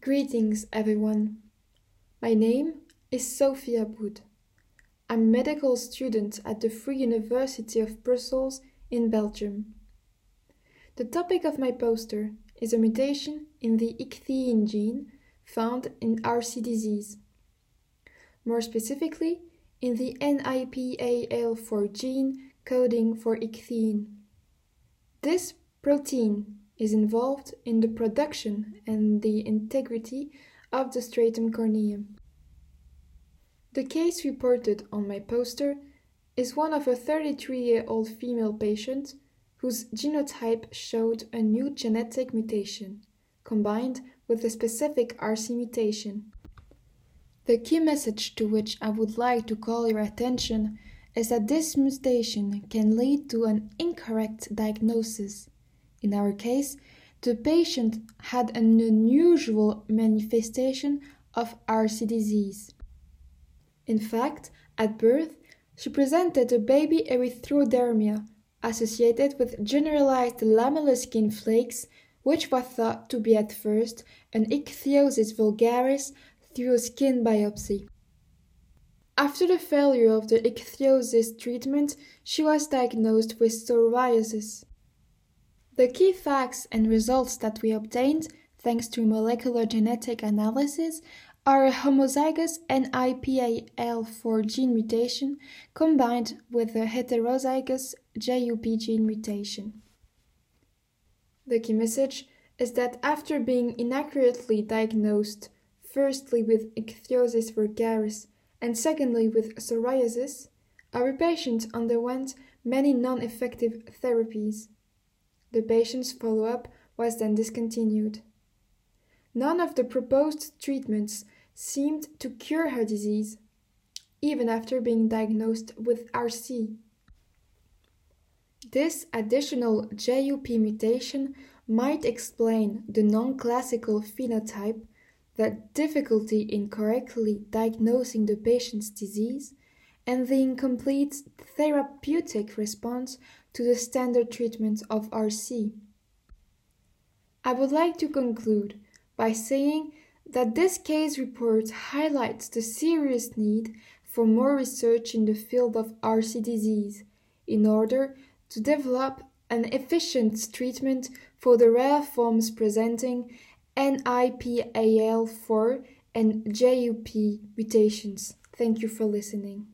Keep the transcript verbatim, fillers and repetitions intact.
Greetings, everyone. My name is Sophia Boud. I'm a medical student at the Free University of Brussels in Belgium. The topic of my poster is a mutation in the ichthyosin gene found in R C disease. More specifically, in the N I P A L four gene coding for ichthyosin. This protein is involved in the production and the integrity of the stratum corneum. The case reported on my poster is one of a thirty-three-year-old female patient whose genotype showed a new genetic mutation, combined with a specific R C mutation. The key message to which I would like to call your attention is that this mutation can lead to an incorrect diagnosis. In our case, the patient had an unusual manifestation of R C disease. In fact, at birth, she presented a baby erythrodermia associated with generalized lamellar skin flakes, which was thought to be at first an ichthyosis vulgaris through a skin biopsy. After the failure of the ichthyosis treatment, she was diagnosed with psoriasis. The key facts and results that we obtained, thanks to molecular genetic analysis, are a homozygous N I P A L four gene mutation combined with a heterozygous J U P gene mutation. The key message is that after being inaccurately diagnosed, firstly with ichthyosis vulgaris and secondly with psoriasis, our patient underwent many non-effective therapies. The patient's follow-up was then discontinued. None of the proposed treatments seemed to cure her disease, even after being diagnosed with R C. This additional J U P mutation might explain the non-classical phenotype, the difficulty in correctly diagnosing the patient's disease, and the incomplete therapeutic response to the standard treatment of R C. I would like to conclude by saying that this case report highlights the serious need for more research in the field of R C disease in order to develop an efficient treatment for the rare forms presenting N I P A L four and J U P mutations. Thank you for listening.